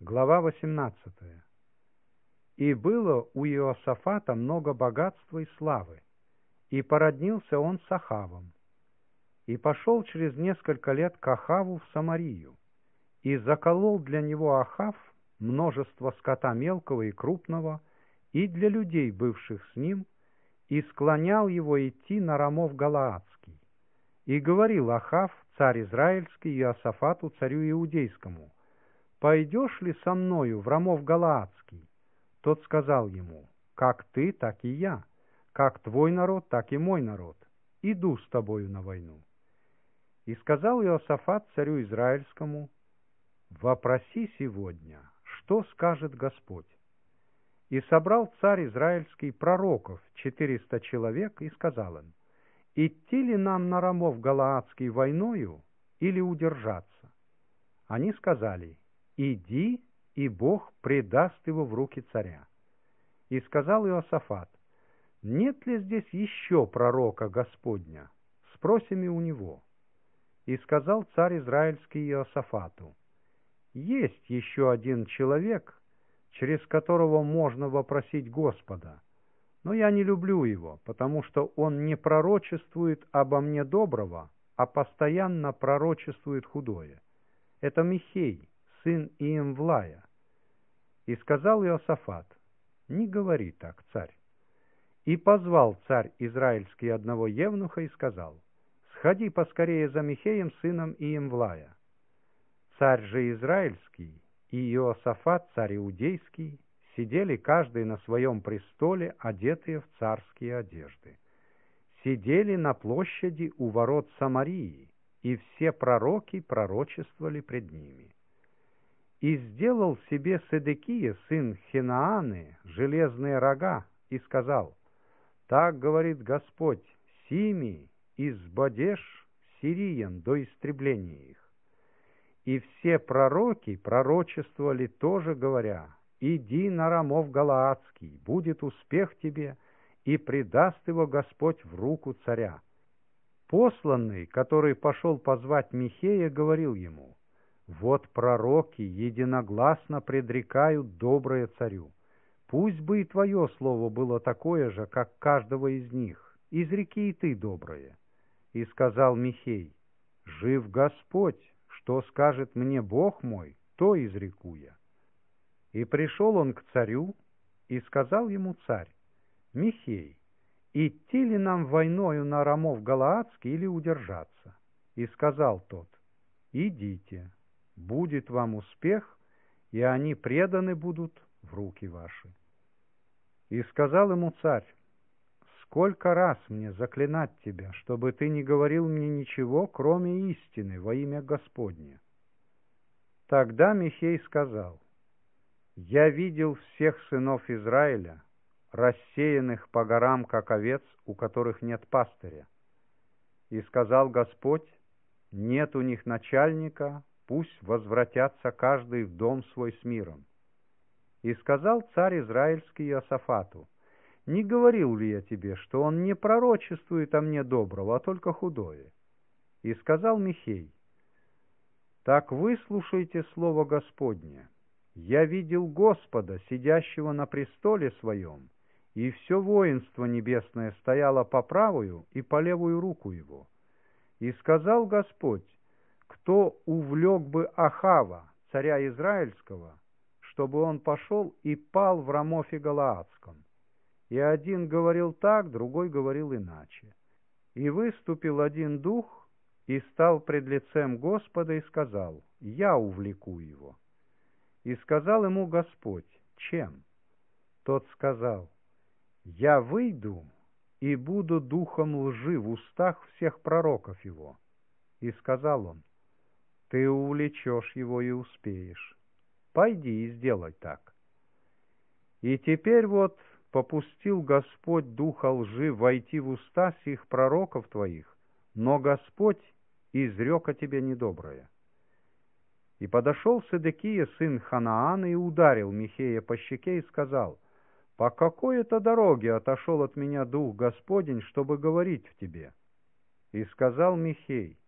Глава 18. «И было у Иосафата много богатства и славы, и породнился он с Ахавом, и пошел через несколько лет к Ахаву в Самарию, и заколол для него Ахав множество скота мелкого и крупного, и для людей, бывших с ним, и склонял его идти на Рамов Галаадский. И говорил Ахав, царь Израильский, Иосафату, царю Иудейскому: «Пойдешь ли со мною в Рамов Галаадский?» Тот сказал ему: «Как ты, так и я, как твой народ, так и мой народ. Иду с тобою на войну». И сказал Иосафат царю Израильскому: «Вопроси сегодня, что скажет Господь». И собрал царь Израильский пророков 400 человек и сказал им: «Идти ли нам на Рамов Галаадский войною или удержаться?» Они сказали: «Иди, и Бог предаст его в руки царя». И сказал Иосафат: «Нет ли здесь еще пророка Господня? Спросим и у него». И сказал царь Израильский Иосафату: «Есть еще один человек, через которого можно вопросить Господа, но я не люблю его, потому что он не пророчествует обо мне доброго, а постоянно пророчествует худое. Это Михей, сын Иемвлая». И сказал Иосафат: «Не говори так, царь». И позвал царь Израильский одного евнуха и сказал: «Сходи поскорее за Михеем, сыном Иемвлая». Царь же Израильский и Иосафат, царь Иудейский, сидели каждый на своем престоле, одетые в царские одежды. Сидели на площади у ворот Самарии, и все пророки пророчествовали пред ними. И сделал себе Седекия, сын Хинааны, железные рога, и сказал: «Так говорит Господь: сими избодешь сириян до истребления их». И все пророки пророчествовали тоже, говоря: «Иди на Рамов Галаадский, будет успех тебе, и предаст его Господь в руку царя». Посланный, который пошел позвать Михея, говорил ему: «Вот пророки единогласно предрекают доброе царю. Пусть бы и твое слово было такое же, как каждого из них. Изреки и ты доброе». И сказал Михей: «Жив Господь, что скажет мне Бог мой, то изреку я». И пришел он к царю, и сказал ему царь: «Михей, идти ли нам войною на Рамов Галаадский или удержаться?» И сказал тот: «Идите, будет вам успех, и они преданы будут в руки ваши». И сказал ему царь: «Сколько раз мне заклинать тебя, чтобы ты не говорил мне ничего, кроме истины, во имя Господне?» Тогда Михей сказал: «Я видел всех сынов Израиля, рассеянных по горам, как овец, у которых нет пастыря. И сказал Господь: нет у них начальника, пусть возвратятся каждый в дом свой с миром». И сказал царь Израильский Иосафату: «Не говорил ли я тебе, что он не пророчествует о мне доброго, а только худое?» И сказал Михей: «Так выслушайте слово Господне. Я видел Господа, сидящего на престоле своем, и все воинство небесное стояло по правую и по левую руку его. И сказал Господь: кто увлек бы Ахава, царя Израильского, чтобы он пошел и пал в Рамофе Галаадском?» И один говорил так, другой говорил иначе. И выступил один дух, и стал пред лицем Господа, и сказал: «Я увлеку его». И сказал ему Господь: «Чем?» Тот сказал: «Я выйду и буду духом лжи в устах всех пророков его». И сказал он: «Ты увлечешь его и успеешь. Пойди и сделай так». И теперь вот попустил Господь духа лжи войти в уста сих пророков твоих, но Господь изрек о тебе недоброе». И подошел Седекия, сын Ханаана, и ударил Михея по щеке и сказал: «По какой-то дороге отошел от меня дух Господень, чтобы говорить в тебе?» И сказал Михей: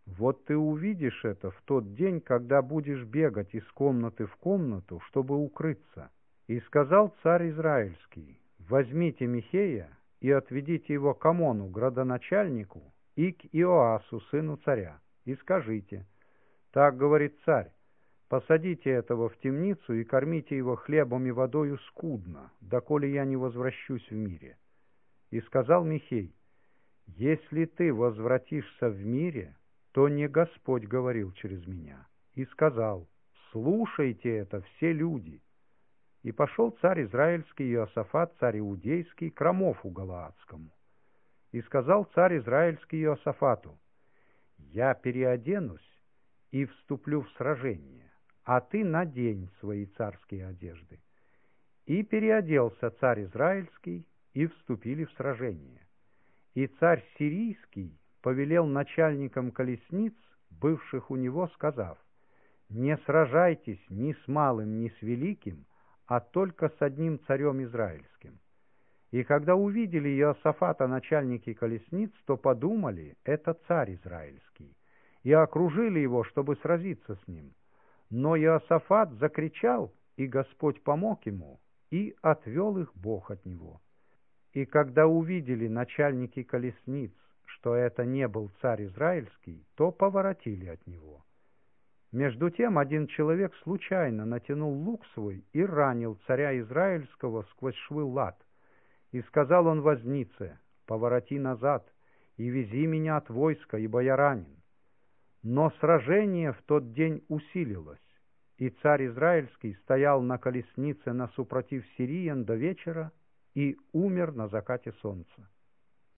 Вот ты увидишь это в тот день, когда будешь бегать из комнаты в комнату, чтобы укрыться. И сказал царь Израильский: возьмите Михея и отведите его к Амону, градоначальнику, и к Иоасу, сыну царя, и скажите: так говорит царь, посадите этого в темницу и кормите его хлебом и водою скудно, доколе я не возвращусь в мире. И сказал Михей: если ты возвратишься в мире, то не Господь говорил через меня. И сказал: слушайте это, все люди. И пошел царь Израильский Иосафат, царь Иудейский, к Рамофу Галаадскому. И сказал царь Израильский Иосафату: я переоденусь и вступлю в сражение, а ты надень свои царские одежды. И переоделся царь Израильский, и вступили в сражение. И царь Сирийский повелел начальникам колесниц, бывших у него, сказав: не сражайтесь ни с малым, ни с великим, а только с одним царем израильским. И когда увидели Иосафата начальники колесниц, то подумали: это царь израильский, и окружили его, чтобы сразиться с ним. Но Иосафат закричал, и Господь помог ему, и отвел их Бог от него. И когда увидели начальники колесниц, что это не был царь израильский, то поворотили от него. Между тем один человек случайно натянул лук свой и ранил царя израильского сквозь швы лад. И сказал он вознице: повороти назад и вези меня от войска, ибо я ранен. Но сражение в тот день усилилось, и царь израильский стоял на колеснице насупротив сириян до вечера и умер на закате солнца.